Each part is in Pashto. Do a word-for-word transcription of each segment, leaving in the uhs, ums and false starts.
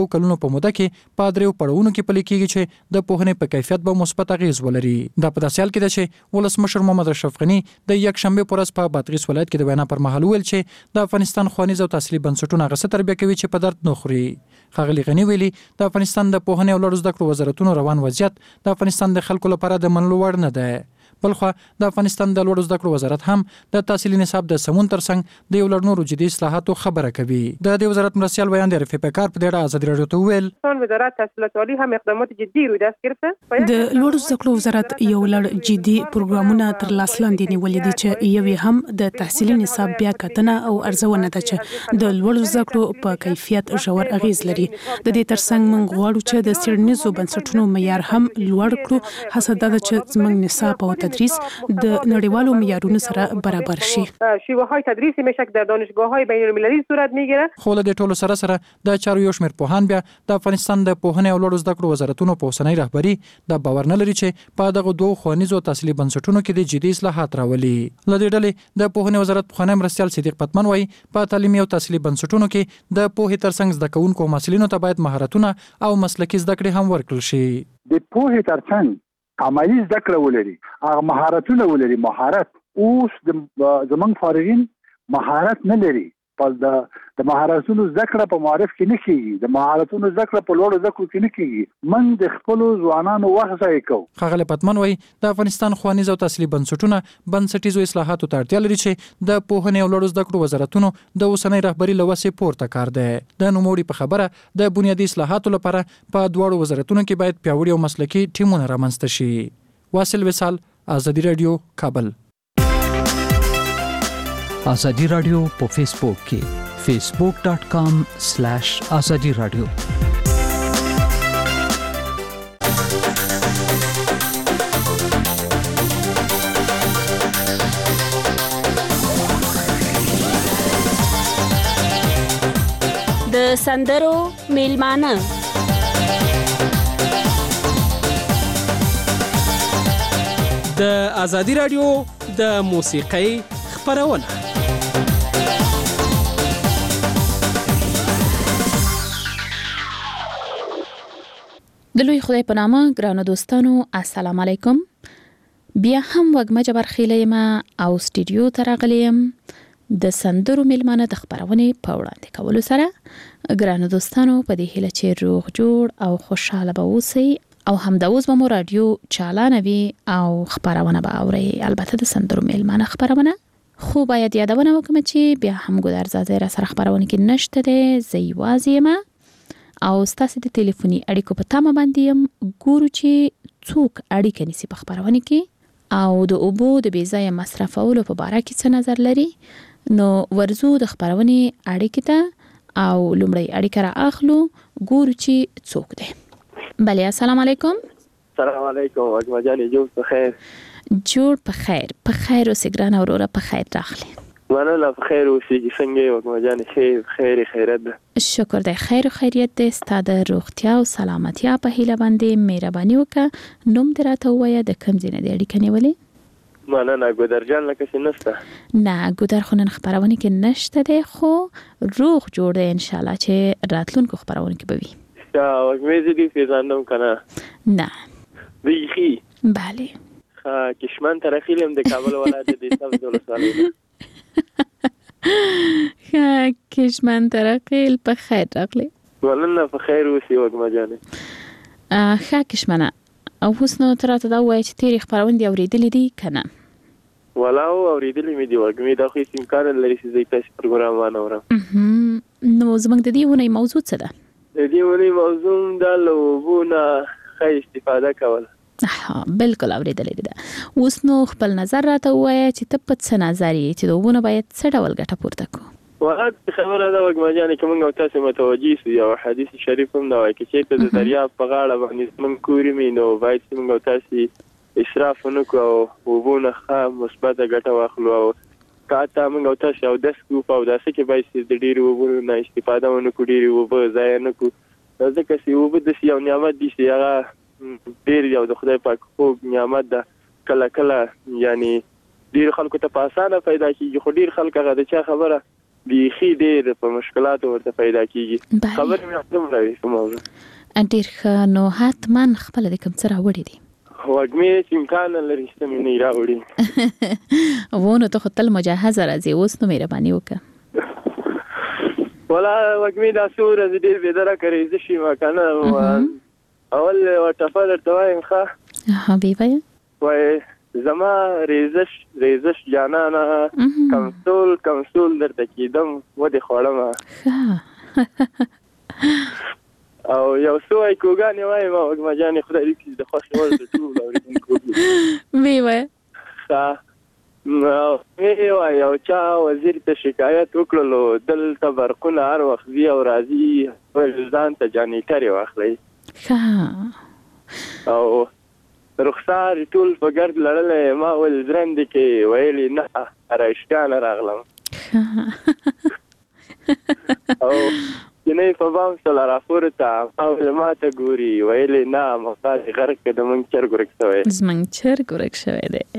کلونو په موده کې په دریو پړاوونو کې پلي کېږي چې د پوهنې په کیفیت به مثبت اغیز ولري. دا په داسې حال کې ده چې ولسمشر محمد اشرف غني د یک شنبه په ورځ په بادغیس ولایت کې د وینا پر مهال ویل چې د افغانستان ښوونیز او تحصیلي بنسټونه هغه څه تربیه کوي چې په درد نه خوري. ښاغلي غني ویلي د افغانستان د پوهنې او لوړو زده کړو وزارتونو روان وضعیت د افغانستان د خلکو لپاره د منلو وړ نه ده. بلخو د افغانستان د لوړو زده کړو وزارت هم د تحصیلي نصاب د سمون ترڅنګ د یو لړ نورو جدي اصلاحاتو خبره کوي. د دې وزارت مرستیال بیان د رفیق کار په ډېر ازادي راډیو ته ویل وزارت تحصیلات عالی هم اقدامات جدي روی دست گرفته. د لوړو زده کړو وزارت یو لړ جدي پروګرامونه تر لاس لاندې نیولې دي چې یو هم د تحصیلي نصاب بیا کتنه او ارزونه ده چې د لوړو زده کړو په کیفیت ژور اغیز لري. د دې ترڅنګ موږ غواړو چې د څېړنیزو بنسټونو معیار هم لوړ کړو. هڅه ده چې زموږ نصاب او تدریس د نړیوالو معیارونو سره برابر شي. شیوه های تدریسی میشه که در دانشگاه‌های بین‌المللی صورت میگیره. خو له دې ټولو سره سره د چارو یو شمېر پوهان بیا د افغانستان د پوهنې او لوړو زده کړو وزارتونو په اوسنۍ رهبري د باور نه لري چې په دغه دوه ښوونیزو تحصیلي بنسټونو کې د جدي اصلاحات راولي. له دې ډلې د پوهنې وزارت پخوانی مرستیال صدیق پتمن وایي په تعلیمي او تحصیلي بنسټونو کې د پوهې ترڅنګ زده کوونکو او محصلینو ته باید مهارتونه او مسلکي زده کړې هم ورکړل شي. د پوهې ترڅنګ عملی زده کړه ولري، هغه مهارتونه ولري. مهارت اوس د زمنګ فارغین مهارت نه لري. په د د مهارتونو زده کړه په معرف کې نه کیږي، د مهارتونو زده کړه په لوړو زده کړو کې نه کیږي. من د خپل ځوانانو وخت ضایع کوو. ښاغلی پتمن وایي د افغانستان ښوونیز او تحصیلي بنسټونه بنسټیزو اصلاحاتو ته اړتیا لري چې د پوهنې او لوړو زده کړو وزارتونو د اوسنۍ رهبري له وسې پورته کار دی. د نوموړي په خبره د بنیادي اصلاحاتو لپاره په دواړو وزارتونو کې باید پیاوړي او مسلکي ټیمونه رامنځته شي. واصل وصال، ازادي رادیو، کابل. ازادي رادیو په فیسبوک کې facebook dot com slash azadi radio. د سندرو میلمانه د ازادي رادیو د موسیقۍ خپرونه. د لوی خدای په نامه ګرانو دوستانو السلام علیکم. بیا هم وګمه جبر خیلې ما او سټوډیو ته راغلیم د سندرو میلمانه د خبرونې په وړاندې کولو سره. ګرانو دوستانو په دې هیله چې روغ جوړ او خوشاله به اوسئ او همدا اوس به مو رادیو چالانه وي او خبرونه به اورئ. البته د سندرو میلمانه خبرونه خو باید یادونه وکړم چې بیا هم ګودر زازه را سره خبرونه کې نشته ده. زه یوازې یم او ستاسو د ټلیفوني اړیکو په تمه باندې یم. ګورو چې څوک اړیکه نیسي په خبرونه کې او د اوبو د بې ځایه مصرفولو په باره کې څه نظر لري. نو ورزو د خبرونې اړیکې ته او لومړی اړیکه را اخلو. ګورو چې څوک دی. بله السلام علیکم. السلام علیکم وګما جانې، جوړ په خیر. جوړ په خیر. په خیر اوسې ګرانه وروره، په خیر راغلی. مننه، په خیر اوسېږي. څنګه یې وګما جانې؟ خیر خیر خیریت ده. شکر دی، خیر و خیریت دی. ستا د روغتیا او سلامتیا په هیله باندې مهرباني وکړه. نوم دې راته ووایه، د کوم ځای نه دې اړیکه نیولې؟ مننه. ګودر جان لکه چې نشته؟ نه، ګودر خو نن خپرونه کې نشته دی، خو روغ جوړ دی انشاءالله چې راتلونکو خپرونه کې به وي. وګمې زه دې پیژنم که نه؟ نه بیخي. بله ښه، کشمن ته راخیلم د کابل ولایت د سبز ولسوالۍ نه. ښه، کشمن ته راخیل، په خیر راغلی. مننه، په خیر اوسې وګما جانې. ښه کشمنه، اوس نو ته راته دا ووایه چې تېرې خپرونې دې اورېدلې دي که نه؟ ولاو اورېدلې مې دي وګمې، دا خو هېڅ امکان نه لري چې زه تاسې پروګرام وانه اورم. نو زموږ د دې اونۍ موضوع څه ده؟ د دې اونۍ موضوع دا له اوبو نه ښه استفاده کول. بالکل اورېدلې ده. اوس نو خپل نظر راته ووایه چې ته په څه نظر یې چې د اوبو نه باید څه ډول ګټه پورته کړو؟ واحد خبره ده وګما جانې که موږ او تاسې متوجه سو، یو حدیث شریف هم دا وایي که چېرته د دریاب په غاړه باندې موږ کور وي نو باید چې موږ او تاسې اسراف ونه کړو او اوبو نه ښه مثبته ګټه واخلو. او که حتی موږ او تاسې اودس کوو په اوداسه کې باید چې د ډېرې اوبو نه استفاده ونه کړو، ډېرې اوبه ضایع نه کړو، ځکه چې اوبه داسې یو نعمت دي چې هغه ډېر یو د خدای پاک خوږ نعمت ده. کله کله یعنی ډېر خلکو ته په اسانه پیدا کېږي، خو ډېر خلک هغه د چا خبره بیخي ډېر په مشکلاتو ورته پیدا کیږي. خبرې مې هم راوي کومه ډېر ښه. نو حتما خپل د کوم څه راوړي دي وګمې چې امکان لري چې مې نه راوړي وونه ته خپل مجهز راځي اوس نو مهرباني وکړه. ولا وګمې دا سور از ډېر بيدره کوي ز شي مکنه اول وټفه درته وایم ښه ها بي وای وای زما ریزش ریزش جانانا کمسول کمسول درته کیدم و دې خوړم او یو څو ای کوګانې وای ما وګما جانې خدای دې د خوښ ور د ټول اوریدونکو وی وای ښه نو وی یو چا وزیر ته شکایت وکړلو دلته برقونه هر وخت زی او راځي ځان ته جانیټر واخلي ښه او رخصار ټول په ګرد لړلې ما ول درند کې ویلي نه ارایشکان راغلم او جنې په بام سره راپورته او ما ته ګوري ویلې نه مخاط غرق د مونږ چرګ ورک شوی زمونږ چرګ ورک شوی دی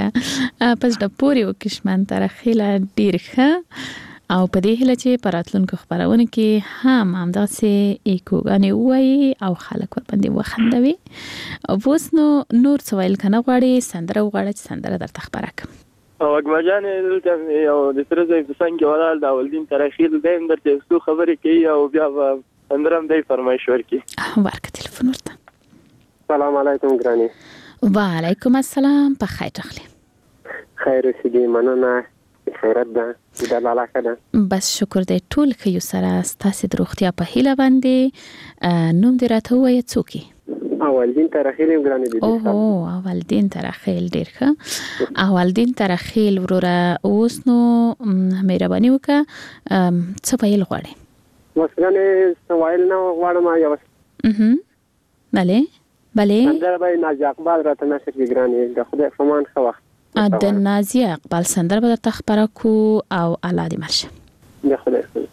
ښه پس د پوري وکشمن تر خیله ډیر ښه او په دې هله چې پراتلونکو خبرونه کې هم همداسې ایکوګانې وایي او خلک ورباندې وخندوي. اوس نو نور څه ویل کنه غواړي سندره وغواړي چې سندره درته خبره کړم او اګمجان دلته یو د سره ځای په څنګه ولاړ د اولدین ترخیل دیم درته څو خبرې کوي او بیا اندرم دی فرمایش ورکی ورکه تلیفون ورته. سلام علیکم ګرانی. وعلیکم السلام. په خیر راغلی. خیر اوسې مننه خیرت ده د الله کده. بس شکر دې ټول خو سره ستاسو د روغتیا په هیله باندې نوم دې راته وایي څوک اولدین ترخیل ګرانی دي. اوه اولدین ترخیل ډیر ښه. اولدین ترخیل وروره اوس نو مهرباني وکړه څه ویل غواړي؟ مثلا څه ویل نه غواړم یو اها بله بله سندره به نازي اقبال راته نشر کې ګرانی د خدای فمان خو وخت د نازي اقبال سندره به درته خبره کو او الله دې مرشه د خدای.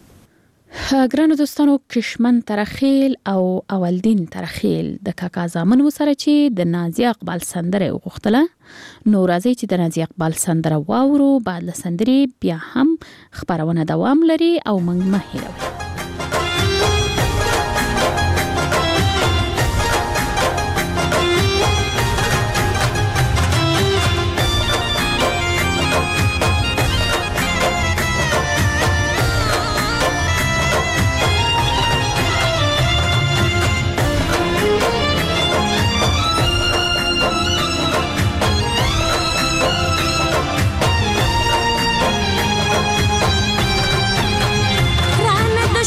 ګرانو دوستانو کشمن ترخیل او اولدین ترخیل د کاکا زامن وسره چې د نازي اقبال سندره وغوښتله نو راځي چې د نازي اقبال سندره واورو بعد له سندرې بیا هم خبرونه دوام لري او موږ مه هیروئ. رانه د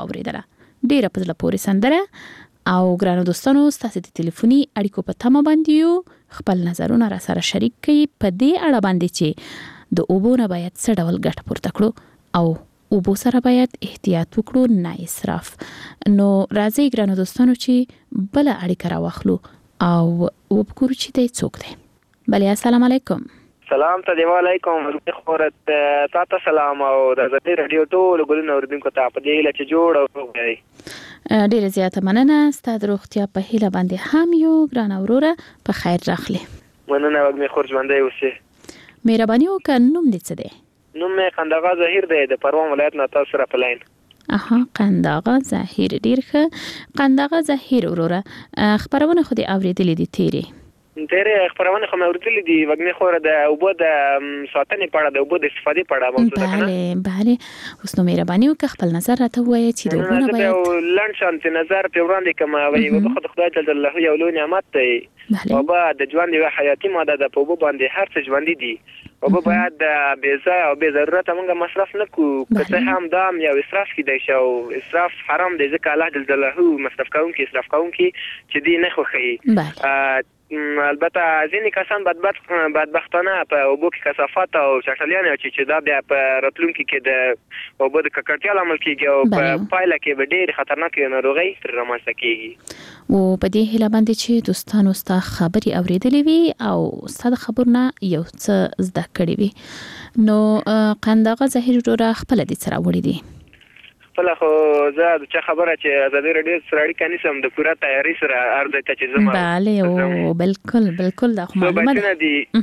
واوریدله. ډیره په زړه پورې سندره او ګرانو دوستانو ستاسو د ټلیفوني اړیکو په تمه باندې یو خپل نظرونه را سره شریک کړئ په دې اړه باندې چې د اوبو نه باید څه ډول ګټه پورته کړو او اوبو سره باید احتیاط وکړو، نه اسراف. نو راځي ګرانو دوستانو چې بل اړیکه راوخلو او وګورو چې دی څوک دی. بله السلام علیکم. سلام ته دی وعلیکم خورت تاسو سلام او د زړه رادیو ټول ګلونو اوریدونکو ته په دې لچ جوړ او وګورئ. ډیره زیاته مننه ستاسو روغتیا په هیله باندې هم یو ګران اوروره په خیر راخلی. مننه وګمه خور ژوندۍ اوسه. مهرباني وکړه نوم دې څه دی؟ نوم مې قنداغه ظهیر دی د پروان ولایت نه تاسو را پلاین. اها قنداغه ظهیر ډیر ښه. قنداغه ظهیر اوروره خبرونه خو دې اوریدلې دي تیری تیرې خبرونه خو مې اورېدلې دي وګمې خور د اوبو د ساتنې په اړه د اوبو د استفادې په اړه موضوع ده کنه. بله بله اوس نو مهرباني وکړه خپل نظر راته ووایه چې د اوبو نه باید لنډ شانتې نظر پرې وړاندې کړم. وایي اوبه خو د خدای جل جلاله یو لوی نعمت دی. اوبه د ژوند یوه حیاتي ماده ده. په اوبو باندې هر څه ژوندي دي. اوبه باید بې ځایه او بې ضرورته موږ مصرف نه کړو. که څه هم دا هم یو اسراف کیدای شي او اسراف حرام دی ځکه الله جل جلاله مصرف کوونکي اسراف کوونکي چې دی نه خوښوي. البته ځینې کسان بدبخت بدبختانه په اوبو کې کثافات او چټلیان او چې دا بیا په راتلونکي کې د اوبو د ککړتیا لامل کیږي او په پایله کې به ډېر خطرناکې ناروغۍ تر رامنځته کیږي. او په دې هیله باندې چې دوستانو ستا خبرې اوریدلې وي او ستا د خبرونه یو څه زده کړي وي. نو قنداغه ظهیر وروره خپله دې څه راوړي دي؟ خپله خو زه د چا خبره چې ازادي راډیو سره اړیکه نیسم د پوره تیاري سره هر ځای ته چې ځم. بله او بالکل بالکل دا خو معلومه ده.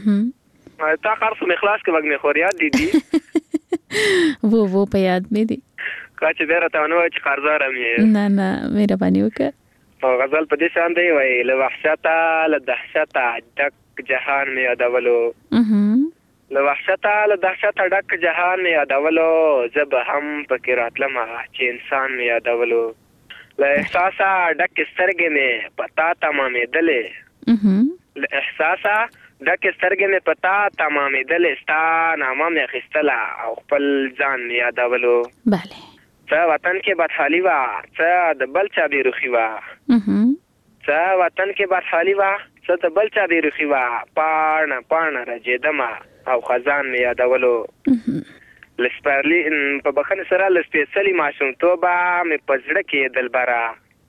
تا قرض مې خلاص کړه وګنې خور یاد دي دي وو وو په یاد مې دي که چې بیا راته ونه وایي چې قرضداره مې نه نه مهرباني وکړه. او غزل په دې شان دی وایي له وحشته له دهشته ډک جهان مې یادولو له وحشته له دهشته ډک جهان مې یادولو زه به هم پکې راتلمه چې انسان مې یادولو له احساسه ډکې سترګې مې په تا تمامېدلې له احساسه ډکې سترګې مې په تا تمامېدلې ستا نامه مې اخیستله او خپل ځان مې یادولو. بله څه وطن کې بدحالي وه څه د بل چا بېروخي وه څه وطن کې بدحالي وه څه د بل چا بېروخي وه پاڼه پاڼه رژېدمه او خزان مې یادولو. له سپرلي په بخښنې سره له سپېڅلي ماشومتوبه مې په زړه کې دلبره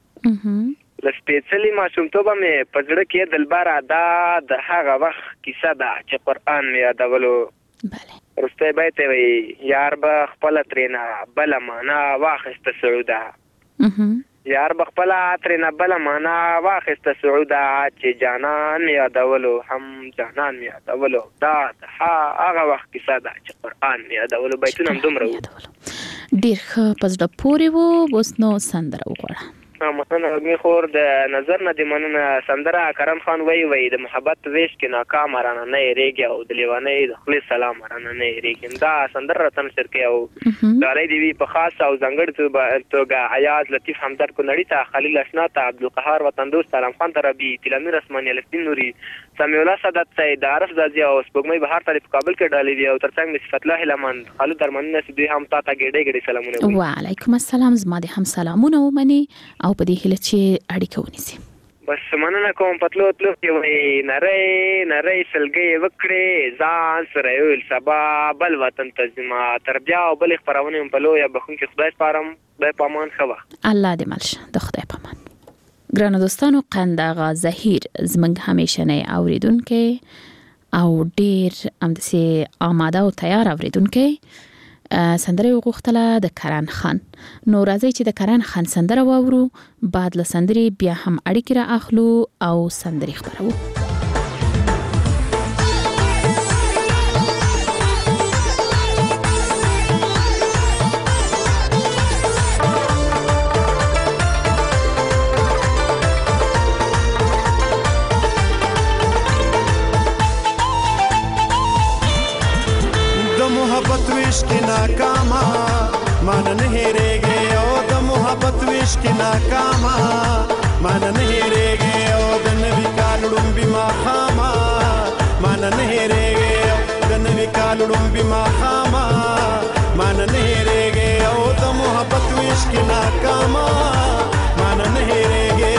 له سپېڅلي ماشومتوبه مې په زړه کې دلبره دا د هغه وخت کیسه ده چې قرآن مې یادولو. وروستی بیت یې وایي یار به خپله ترېنه بله معنا واخیسته سعوده یار به خپله ترېنه بله معنا واخیسته سعوده چې جانان مې یادولو هم جانان مې یادولو دا د هغه وخت کیسه ده چې قرآن مې یادولو. بیتونه هم دومره وو ډېر ښه په زړه پورې وو. اوس نو سندره وغواړه. مننه وګمې خور د نظر نه دې مننه. سندره کرم خان وایي وایي د محبت ویش کې ناکامه رانه نه یېرېږي او د لیونۍ د خولې سلام رانه نه یېرېږي. دا سندره راته نشر کوي او ډالۍ دې وي په خاص او ځانګړې توګه ایاز لطیف همدرد کونړي ته خلیل اشنا ته عبدالقهار وطندوست سلام خان ترابي تیلامیر اسماني الفدین نوري سمیع الله سادات سید عارف زازي او سپوږمۍ بهار ته په کابل کې ډالۍ وي او ترڅنګ مې صفت الله هلمند خالد درمني نصیب دوی هم تا ته ګېډۍ ګېډۍ سلامونه وي. وعلیکم السلام. زما دې هم سلامونه ومني او په دې هیله چې اړیکه ونیسي. بس مننه کوم پتلو تلو کې وایي نری نری سلګۍ وکړې ځان سره یویل سبا بل وطن ته ځما تر بیا او بلې خپرونې هم په لویه بخښونکي خدای سپارم. خدای په امان ښه وخت. الله دې مل شه د خدای په امان. ګرانو دوستانو قنداغه ظهیر زموږ همیشنی اوریدونکی او ډیر همداسې آماده او تیار اوریدونکی سندره وغوښتله د کرن خان. نو راځئ چې د کرن خان سندره واورو. بعد له سندرې بیا هم اړیکې را اخلو او سندرې خپرو. की नाकामा मान नहीं रहेगे ओ द मोहब्बत विश की नाकामा मान नहीं रहेगे ओ द नबी कालुम बिमा खामा मान नहीं रहेगे ओ द नबी कालुम बिमा खामा मान नहीं रहेगे ओ द मोहब्बत विश ویش کې ناکاما مان نه هېرېږي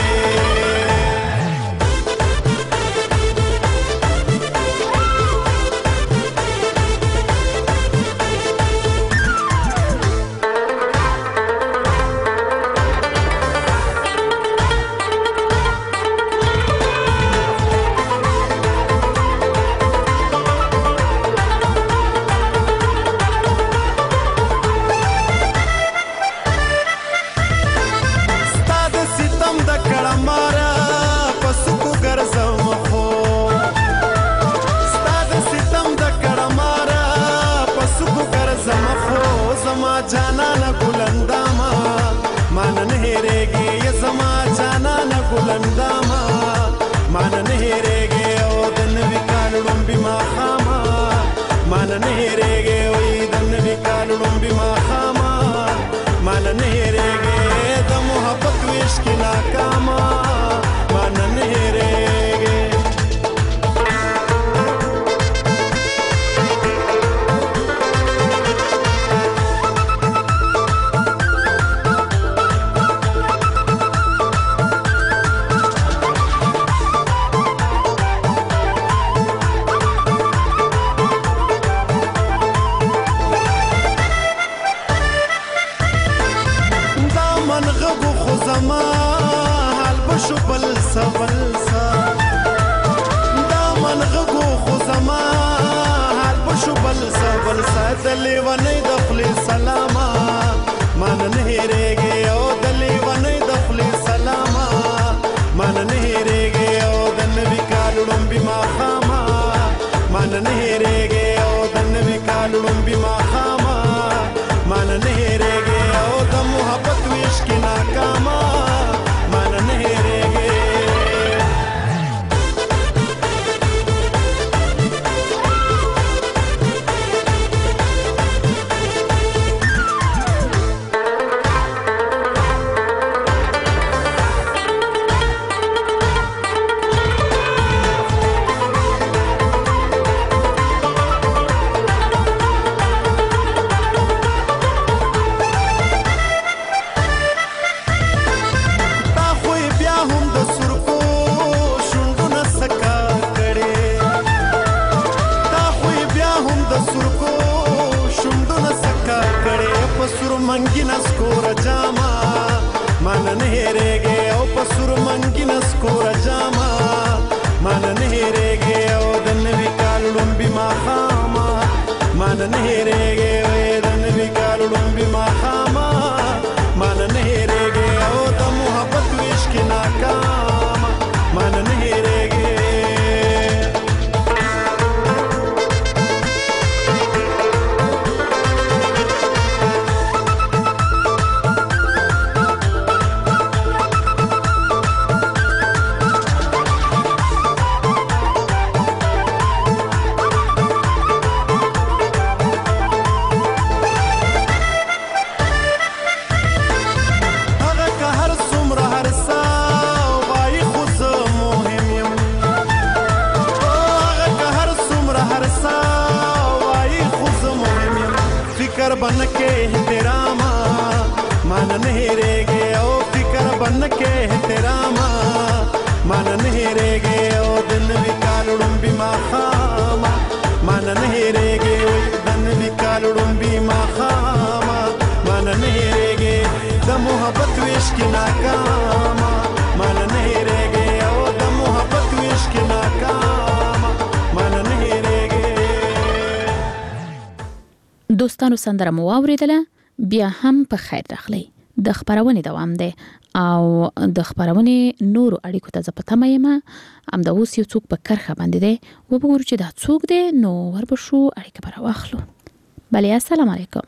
دوستانو سندره مو واوریدله بیا هم په خیر راغلی د خبرونه دوام دی او د خبرونه نورو اړیکو ته زپته مې ام د اوس یو څوک په کرخه باندې دی و وګورو چې دا څوک دی نو وربشو اړیکه پر واخلو بله السلام علیکم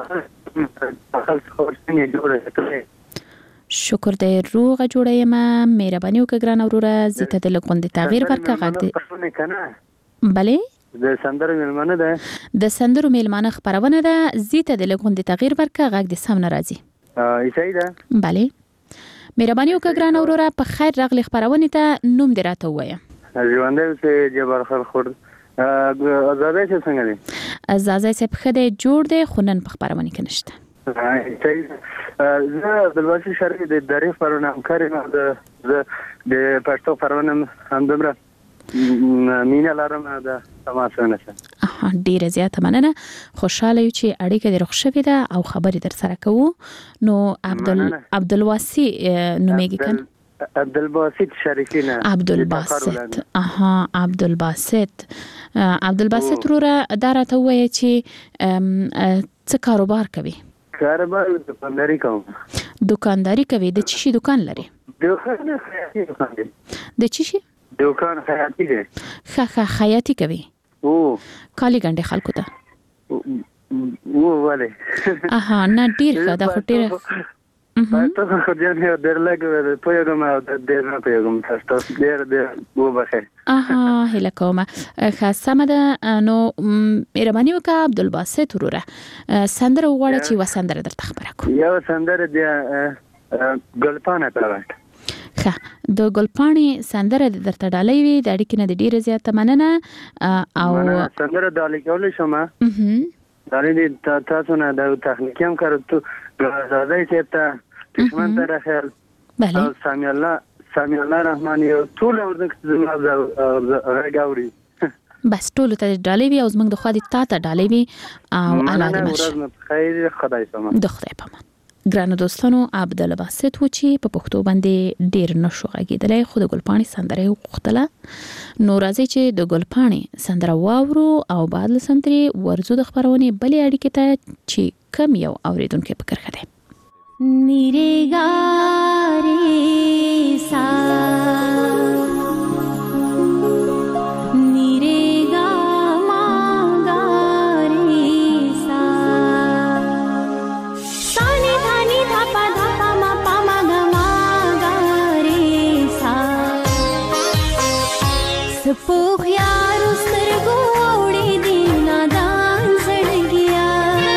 شکر دی روغه جوړه یم مهرباني وکړه ګران اوروره زته د لګوند تغییر ورکا غږ دی بله د سندرو میلمانه ده د سندرو میلمانه خبرونه ده زیته د لګوند تغییر ورکا غږ د سم ناراضي ایسای ده بله مهرباني وکړه ګران اوروره په خیر راغلی خبرونه ته نوم دی راته وایم ژوندې اوسې جبار خل خور ازازه څنګه دی ازازه څه په خده جوړ دی خو نن په خبرونه کې نشته زه عبدالباسط شریف د ادارې پرونه همکار یم د د پښتو پرونه همدومره مینه لرم د تماسونه څه ډیره زیاته مننه. خوشاله یو چې اړیکه د رخ شوې ده او خبرې در سره کوو. نو عبدل عبدالواسی نومېږي کنه؟ عبدالباسط شریفی نه عبدالباسط. اها عبدالباسط عبدالباسط وروره دا راته ووایه چې څه کاروبار کوي؟ کاروبار دکانداري کوم. دکانداري کوي. د چی شي دکان لري؟ دکان خیاطي دکان دی. د چی شي؟ دکان خیاطي دی. ښه ښه خیاطي کوي. او کالی ګنډي خلکو ته. و وله اها نه ډیر ښه دا خو ډیر تاسو خو ځان یو ډیر لګ په یو ما ډیر نه په یو ما تاسو ډیر ډیر و بخیر. اها هله کومه خاصه مده نو مهرباني وکړه عبدالباسط وروره سندره وغواړه چې وسندره درته خبره کوم. یو سندره دی ګلپانه پراوټ. ښه د ګلپانې سندره درته ډالۍ وي د اړیکې نه د ډیره زیاته مننه. او سندره ډالۍ کولای شم ډالۍ تاسو نه د تخنیکی هم کارته غزادای چې ته دشمن ته راخل بله سامي الله سامي الله رحماني ټول ورته زما راګاوري بس ټول ته ډالۍ وي او زمنګ د خو دې تا ته ډالۍ وي او الله دې مشه خیر خدای سامان د خدای پامان. ګرانو دوستانو عبدالباسط و چې په پښتو باندې ډیر نشو غږیدلی خو د ګلپاڼې سندره یې وغوښتله. نو راځئ چې د ګلپاڼې سندره واورو او بعد له سندرې ورځو د خپرونې بلې اړیکې ته چې کم یو اورېدونکی په کرښه دی. نیرېګا ریسا سپوخ یارو سترګو وړې دي نادان زړګیا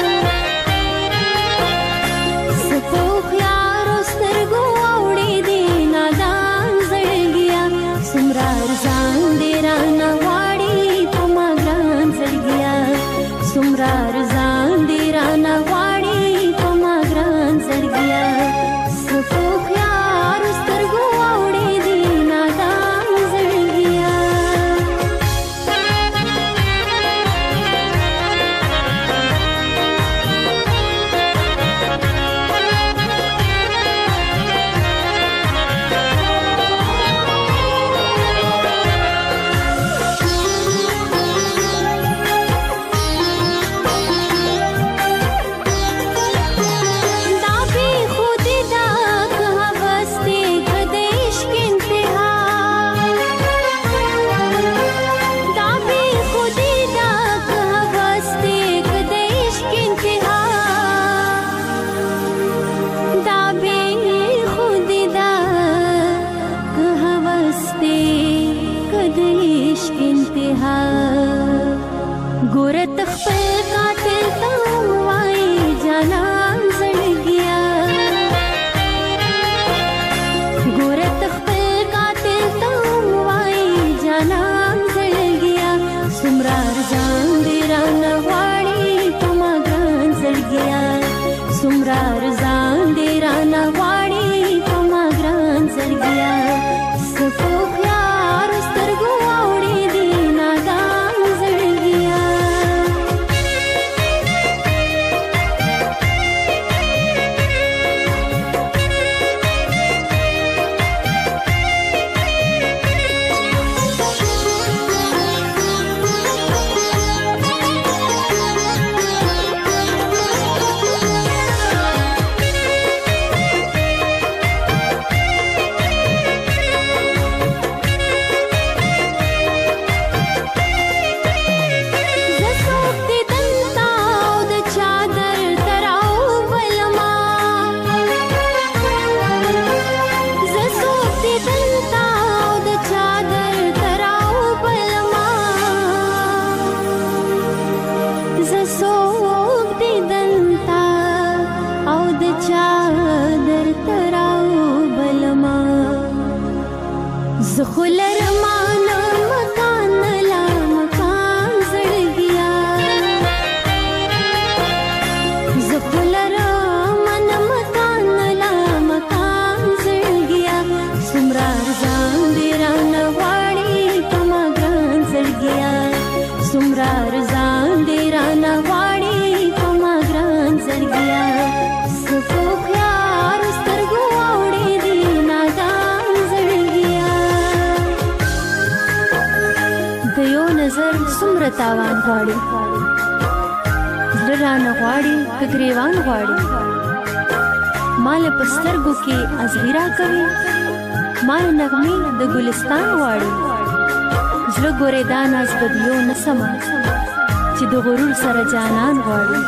سپوخ یارو سترګو وړې دي نادان زړګیا سمرا ځان دې رانه واړې په ما ګران زړګیا سمرا ځان دې رانه واړې په ما ګران زړګیا سپوخ یارو سترګو وړې دي نادان زړګیا ګورت خپل قاتل ته وای جانان زړګیا ګورت خپل قاتل ته وای جانان زړګیا سمرار ځان دې رانه واړې په ما ګران زړګیا سمرار ځان دې رانه واړې په ما ګران زړګیا سپوخ یار سترګو وړې دي نادان زړګیا زخلر مان مکان لا مکان زړګیا زخلر څومره تاوان غواړي زړه رانه غواړي که ګریوان غواړي مال په سترګو کې ازغیرا کوي مال نغمې د ګلستان غواړي زړه ګورې دا ناز بدیو نه سمه چې د غرور سره جانان غواړي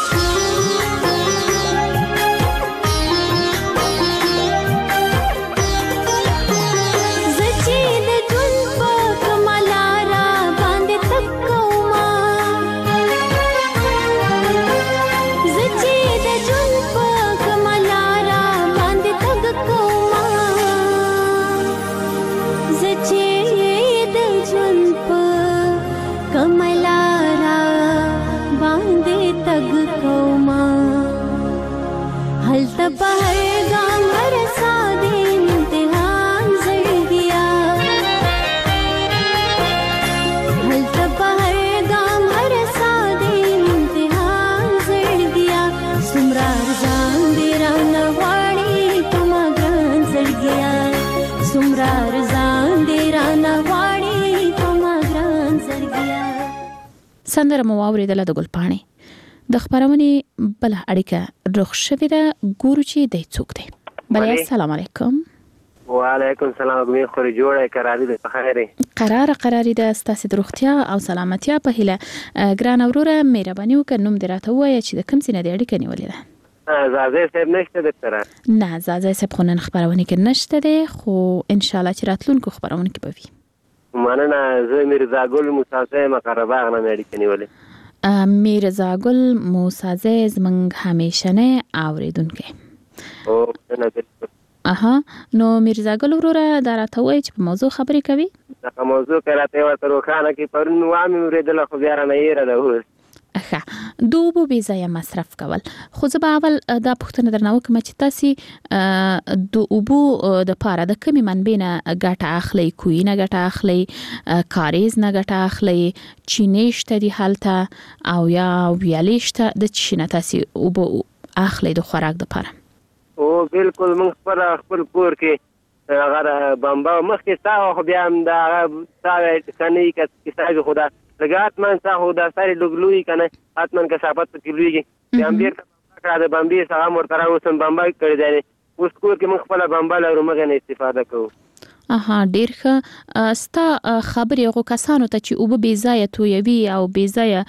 سندره مو واورېدله د ګلپاڼې د خپرونې بله اړیکه رخ شوې ده ګورو چې دی څوک دی بله السلام علیکم وعلیکم السلام وګمې خوري جوړه قراري ده په خیر قراره قراري ده ستاسو د روغتیا او سلامتیا په هیله ګران اوروره مهرباني وکړه نوم دې راته ووایه چې د کوم ځای نه دې اړیکه نیولې ده زازې صاحب نشته د سره نه زازې صاحب خو نن خپرونه کې نشته دی خو ان شاء الله چې راتلونکو خپرونه کې به وي مننه زه میرزا ګل موسی مقرباغ نه اړیکه نیولې میرزا ګل موسی زمنګ همیشنه اوریدونکو او نه اها نو میرزا ګل وروره دا راته وایي چې په موضوع خبرې کوي دا موضوع کراته ورته روخانه کې پرون وامه ورېدل خو بیا نه یې را ده اخه دوبو بې ځایه مصرف کول خو زه به اول دا پوښتنه درنه وکړم چې تاسې د اوبو د پاره د کومې منبع نه ګټه اخلئ کوهي نه ګټه اخلئ کاریز نه ګټه اخلئ چینې شته دي هلته او یا ویالې شته د څه شي نه تاسې اوبه اخلئ د خوراک دپاره او بالکل موږ خپل خپل کور کې هغه بمبا مخکې ستا خو بیا هم د هغه ستا کنۍ کساږي خو دا لږ حتما ستا خو دا ساري لږ لوی که نه حتما کثافت پکې لویږي بیا هم بیرته کړه د بمبې څخه هم ورته راوستم بمبا کړی دی اوس کور کې موږ خپله بمبا لرو موږ نه استفاده کوو اها ډېر ښه ستا خبرې هغو کسانو ته چې اوبه بې ځایه تویوي او بې ځایه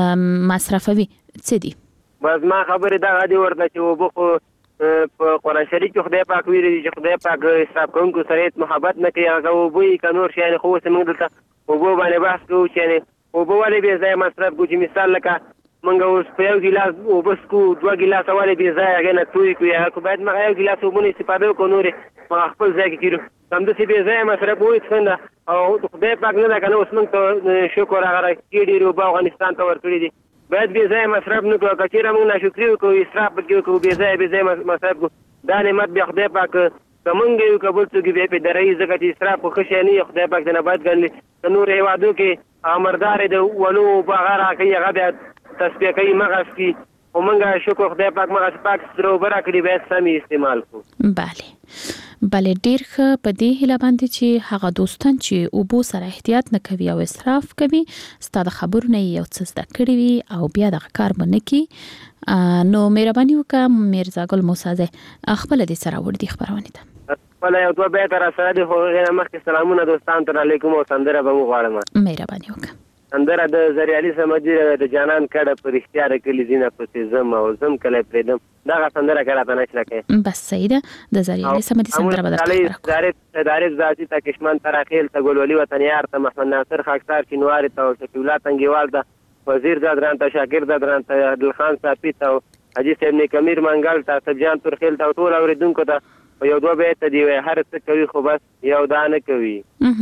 مصرفوي څه دي بس ما خبرې دغه دي ورته چې اوبه خو په قرآن شریف کې خدای پاک ویلي دي چې خدای پاک اسراف کوونکو سره هېڅ محبت نه کوي هغه اوبه یې که نور شیان خو اوس موږ دلته اوبو باندې بحث کوو چې یعنې اوبه ولې بې ځایه مصرف کوو چې مثال لکه موږ اوس په یو ګیلاس اوبه څکو دوه ګیلاسه ولې بې ځایه هغې نه توی کړو هغه خو باید موږ یو ګیلاس اوبه نه استفاده وکړو نورې موږ خپل ځای کې کړو همداسې بې ځایه مصرف وایي څنګه او خدای پاک نه ده که نه اوس موږ ته شکر هغه راکړي ډېرې اوبه افغانستان ته ورکړي دي باید بې ځایه مصرف نه کړو که چېرې موږ ناشکري وکړو اسراف پکې وکړو بې ځایه بې ځایه مصرف کړو دا نعمت بیا خدای پاک که موږ یو که بل څوک بیا پرې دروي ځکه چې اسراف خو ښه شی نه وي خدای پاک ته باید ګڼلي که نورو هېوادو کې امردار د ولو اوبه هغه راکوي هغه بیا تصفیه کوي مغز کي خو موږ شکر خدای پاک مغز پاک سره اوبه راکړي باید سمې استعمال کړو بله بله ډېر ښه په دې هیله باندې چې هغه دوستان چې اوبو سره احتیاط نه کوي او اسراف کوي ستا د خبرو نه یو څه زده کړي وي او بیا دغه کار به نه کړي نو مهرباني وکړه میرزا ګل موسی خپله دې سره وړ دي خپرونې ته خپله یو دوه بیته راسره دي خو هغې نه مخکې سلامونه دوستانو ته رالیکم او سندره به وغواړم مهرباني وکړه سندره د زریالي صمدي د جانان کډه په رښتیا د کلي ځینه پسې ځم او ځم کلی پرېږدم دغه سندره که راته نشته کوې بس صحیح ده د زریالي صمدي سندره به درته خپره کړو دارب ذاتي ته کشمن تراخیل ته ګلولي وطنیار ته محمد ناصر خاکسار چینواري ته او شفیع الله تنګیوال ته وزیر زادران ته شاکر زادران ته عدلخان صافي ته حاجي صاحب نیکمیر منګل ته سبجان تورخیل ته ټول اورېدونکو ته په یو دوه بیته دي وایي هر څه کوي خو بس یو دا نه کوي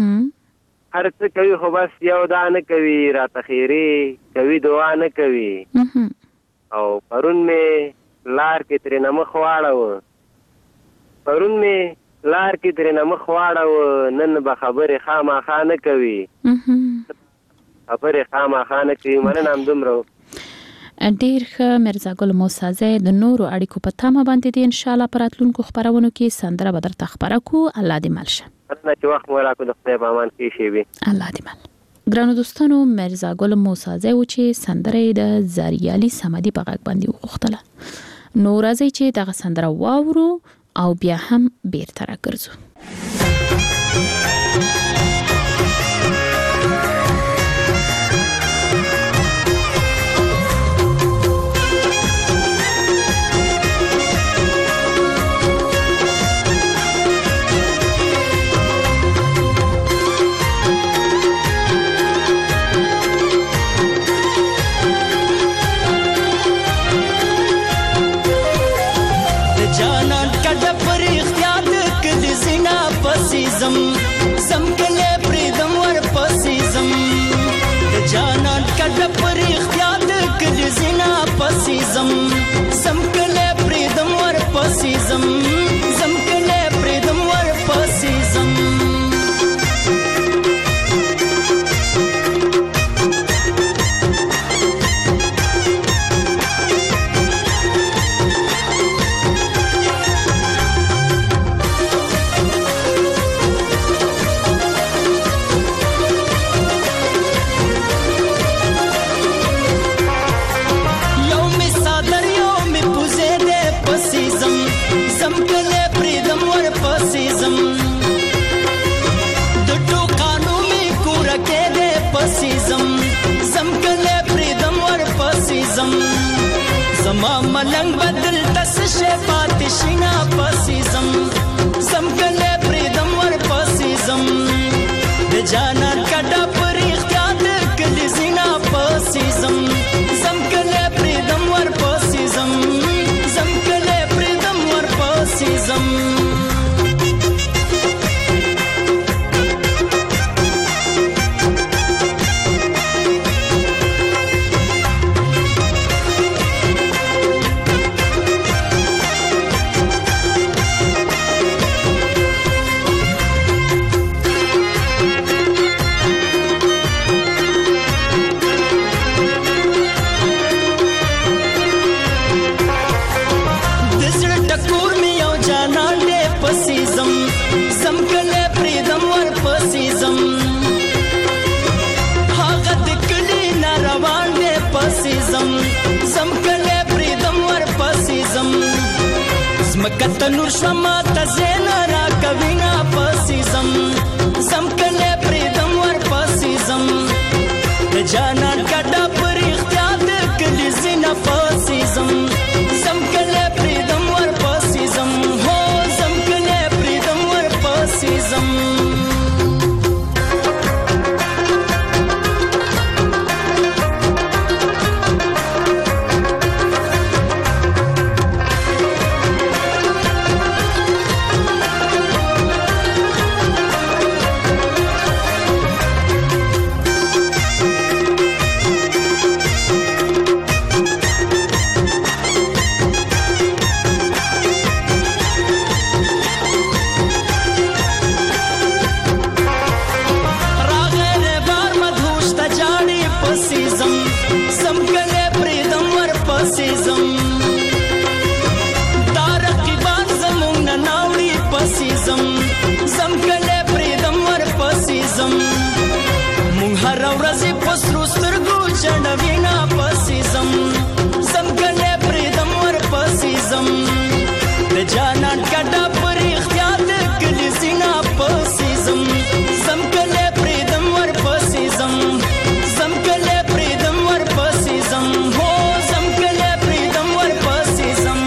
هر څه کوي خو بس یو دا نه کوي راته خیرې کوي دعا نه کوي او پرون مې لار کې ترېنه مخ واړوه پرون مې لار کې ترېنه مخ واړوه نن به خبرې خامخا نه کوي خبرې خامخا نه کوي مننه همدومره ډېر ښه میرزا ګل موسی د نورو اړیکو په تمه باندې دي انشاءالله په راتلونکو خپرونو کې سندره به درته خپره کړو الله دې مل شه مننه چې وخت مو راکړو د خدای په امان کې شی وي الله دې مل ګرانو دوستانو مرزا ګل موسازی و چې سندره د زریالي صمدي په غږ باندې وغوښتله. نو راځي چې دغه سندره واورو او بیا هم بیرته راګرځو. زم زم کله پریدم ور پسې زم د جانان کډه پر اختیار کله زینا پسې زم زم کله پریدم ور پسې زم زم کله پریدم ور پسې زم زما ملنګ بدل تس شفات شینا پسې زم زم کله پریدم ور پسې زم د جانان کډه پر اختیار کله زینا پسې زم زم کله پریدم ور پسې زم زم کله پریدم ور پسې زم مکته نور شما تزین را کوینا پسې زم زم کله پریدم ور پسې زم د جانان کډه پر اختیار کلی زینا پسې زم زم کله پریدم ور پسې زم هو زم کله پریدم ور پسې زم جانان کډه پر اختیار کلی زینا پسې زم زم کله پریدم ور پسې زم زم کله پریدم ور پسې زم هو زم کله پریدم ور پسې زم.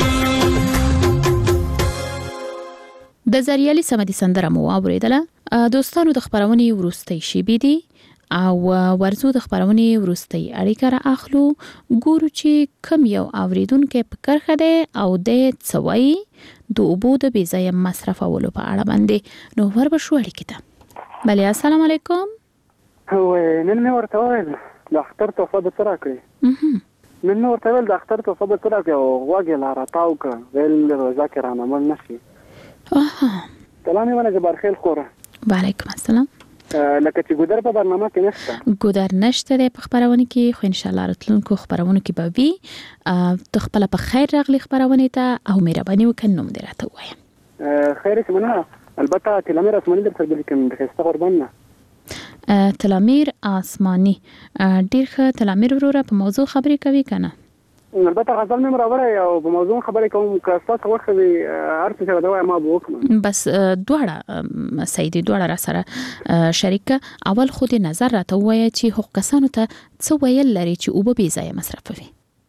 د زریالي صمدي سندره مو اوریدله. دوستانو د خبرونې وروستۍ شیبې دي او ورزو د خبرونې وروستۍ اړیکه را اخلو ګورو چې کم یو اوریدونکو په کرخه ده او د څوي د اوبو د بې ځایه مصرفولو په اړه باندې نو ور به شو اړیکې ته. بله السلام علیکم. هو نن مې ورته وویل د اختر تحفه به څه راکړې نن مې ورته وویل د اختر تحفه به څه راکړې او غوږ یې لا راتاو کړه ویل روژه کې رانمل نه شي. سلام یې ونه جبارخیل خوره. وعلیکم السلام. لکه چې ګودر په برنامه کې نشته ګودر نشته د خبرونه کې خو ان شاء الله راتلونکو خبرونه کې به وي. ته خپل په خیر راغلی خبرونه ته او مهرباني وکړه نوم دې راته ووایه. خیر اسمنه البته کلمه رسمنی در سره لیکم د خسته قربان نه تلامیر آسمانی. ډیر ښه تلامیر وروره په موضوع خبرې کوي کنه؟ البته غزل مې راوړی او په موضوع خبرې کوم که تاسو وخت وي هر څه سره دا ما به وکړم. بس دواړه سیدي دواړه را سره شریک. اول خو دې نظر راته ووایه چې حقوق کسانو ته څه ویل لري چې اوبه بې ځایه مصرفوي؟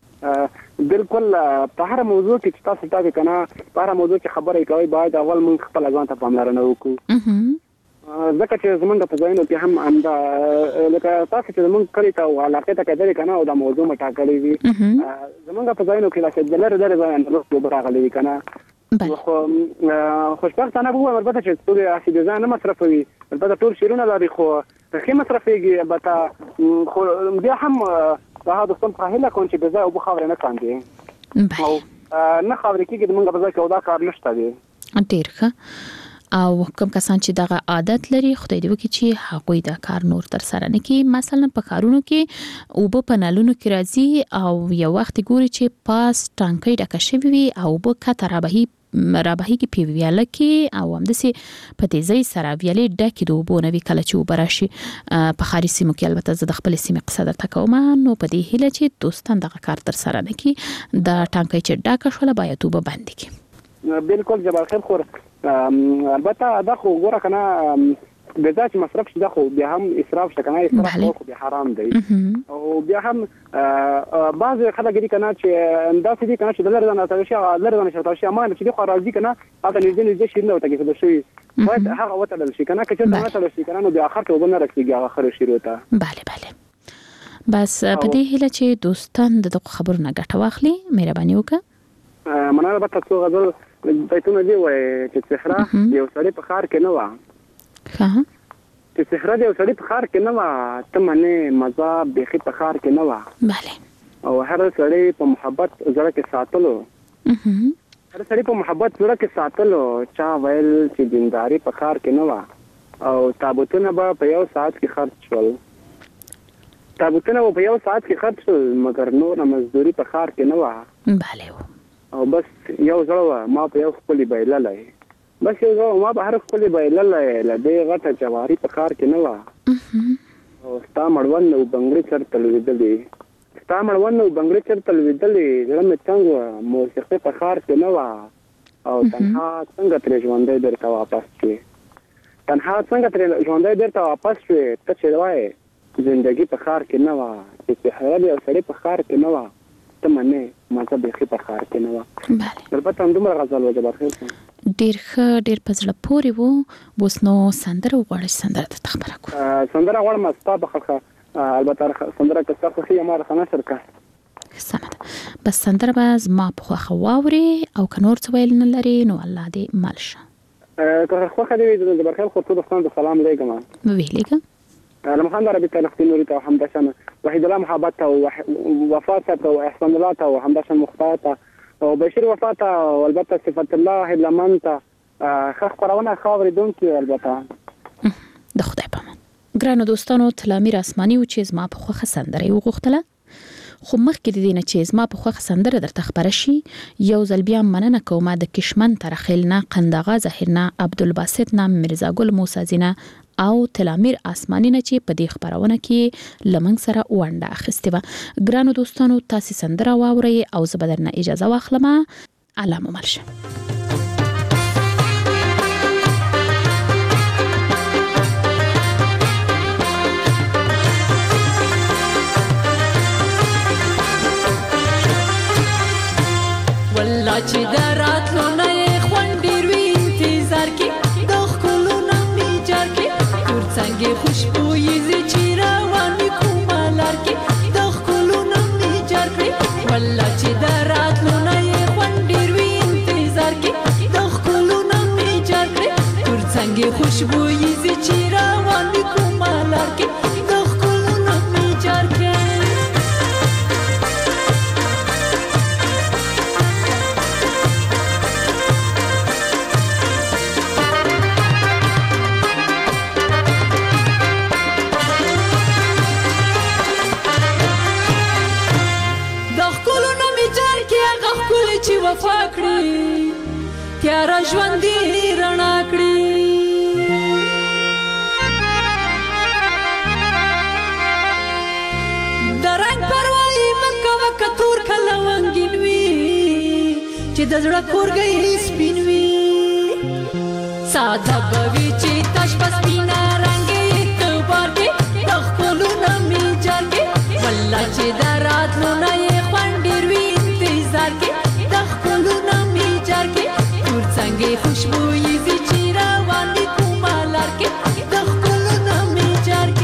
بالکل په هر موضوع کې چې تاسو تاسو کنه په هر موضوع کې خبرې کوي باید اول موږ خپل ځان ته پاملرنه وکړو. ځکه چې زمونږ په ځایونو کې هم همدا لکه تاسو چې زمونږ کلی ته علاقې ته کېدلی کنه او دا موضوع مې ټاکلې وي زمونږ په ځایونو کې داسې د لرې لرې ځایونه لږ اوبه راغلي وي کنه. خو خوشبختانه به ووایم البته چې ټول هسې د ځان نه مصرفوي، البته ټول شیرونه لري خو ښې مصرفېږي. البته خو بیا هم دا دوستان په هیله کوم چې د ځای اوبه خاورې نه کاندي او نه خاورې کېږي د موږ په ځای کې او دا کار نشته دی. ډېر ښه. او کوم کسان چې دغه عادت لري خدای دې وکړي چې هغوی دا کار نور تر سره نه کړي. مثلا په کارونو کې اوبه په نلونو کې راځي او یو وخت ګوري چې پاس ټانکۍ ډکه شوې وي او اوبه کته رابهي رابهیږي په ویاله کې او همداسې په تیزۍ سره ویالې ډکې د اوبو نه وي. کله چې اوبه راشي په ښاري سیمو کې البته زه د خپلې سیمې قصه درته کوم نو په دې هیله چې دوستان دغه کار تر سره نه کړي دا ټانکۍ چې ډکه شوله باید اوبه بندې کړي. بالکل جبار خیر خور البته دا خو ګوره کنه د ځای چې مصرف شي دا خو بیا هم اسراف شي کنه اسراف خو بیا حرام دی او بیا هم بعض خلک دي کنه چې انداسې دي کنه چې د لري نه تاسو شي لري نه تاسو شي امانه چې خو راځي کنه هغه نږدې نږدې شي نو ته کې څه شي باید هغه وتل شي کنه چې څه وتل شي کنه نو بیا اخر ته وبنه راځي هغه اخر شي وته. bale bale بس په دې هیله چې دوستان دغه خبرونه ګټه واخلي مهرباني وکړه. مننه به تاسو غزل بیتونه دی وای چې صحرا یو سړی په خار کې نه و ها چې صحرا دی یو سړی په خار کې نه و ته منه مزه بيخي په خار کې نه و. bale او هر سړی په محبت زړه کې ساتلو هر سړی په محبت زړه کې ساتلو چا ویل چې دینداري په خار کې نه و او تابوتونه به په یو ساعت کې خرڅ شول تابوتونه په یو ساعت کې خرڅ شول مګر نور مزدوري په خار کې نه و. bale او بس یو ځړو ما په یو خپل بیللای بس یو ځړو ما په هر خپل بیللای لدې غټه جواری په خار کې نه و او ستا مړون نو بنگړي چر تلويدلې ستا مړون نو بنگړي چر تلويدلې لمه څنګه موسیقي په خار کې نه و او تنها څنګه تر ژوندې درته واپس شي تنها څنګه تر ژوندې درته واپس شي ته چې وای ژوندۍ په خار کې نه و چې په هر یو سړی په خار کې نه و ته منه ماته بيخي په خار کې نه و. bale البته هم دومره غزل و جبار خیر ډیر ښه ډیر په زړه پورې وو. اوس نو سندره وغواړئ سندره ته خبره کوم سندره غواړم ستا په خلخه البته سندره که تاسو خو یې ما راخنه شرکه سمه بس سندره به زما په خوښه واوري او که نور څه ویل نه لري نو الله دې مل شه. که خوښه دې وي جبار خیر خو ټول دوستان ته سلام علیکم ویلېږه لمخان عربي تلختي نوري ته همداشان وحيد الله محبت او وفات او احسان الله او همداشان مختات او بشير وفات او البته صفات الله لمنت خخ قرونه خاورې دون کې البته د خدای په امان. ګرانو دوستانو تلامیر آسمانی او چې زما په خوخه سندره وغوښتله خو مخکې د دې نه چې زما په خوخه سندره درته خبره شي یو ځل بیا مننه کوم د کشمن ترخیلنا قندغه ظاهرنا عبدالباسط نام مرزا ګل موسی زینه او تلامیر آسمانی نه چې په دې خبرونه کې لمنګ سره ونده اخیسته و. ګرانو دوستانو تاسو سندره واورئ او زه به درنه اجازه واخلم. علامه مرشه والله چې دراتلو نه خوندې روي انتظار کې د خلونو میجر کې تور څنګه خوشبوې زی چې روان می کومه لار کې د خلونو میجر کې والله چې دراتلو نه خوندې روي انتظار کې د خلونو میجر کې تور څنګه خوشبوې زی چې روان می کومه لار کې د خلونو میجر کې چې وفا کړی تیارا ژوندې رڼا کړی زړه کورګي سپینوي ساده بوي چې تاش پس پینا رنگي اعتبار کې تخلو نامي جارګي والله چې درات نو نه خوندې وي انتظار کې تخلو نامي جارګي تور څنګه خوشبوئی زی چیرا واني کومالار کې تخلو نامي جارګي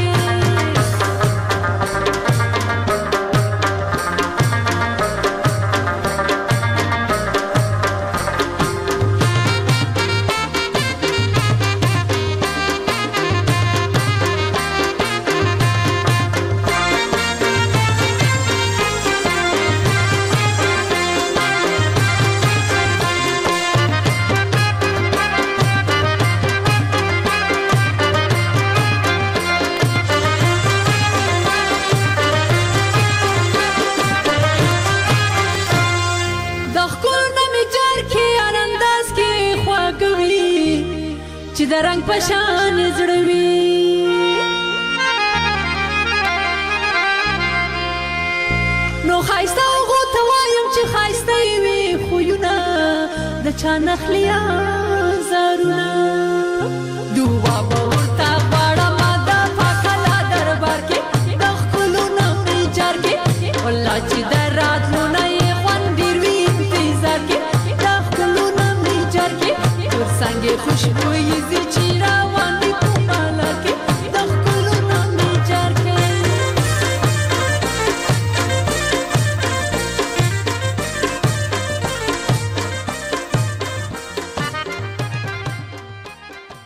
د رنگ پشان زړوي نو خایسته غو ته وایم چې خایسته وي خو یو نه د چا نخلیا زارونه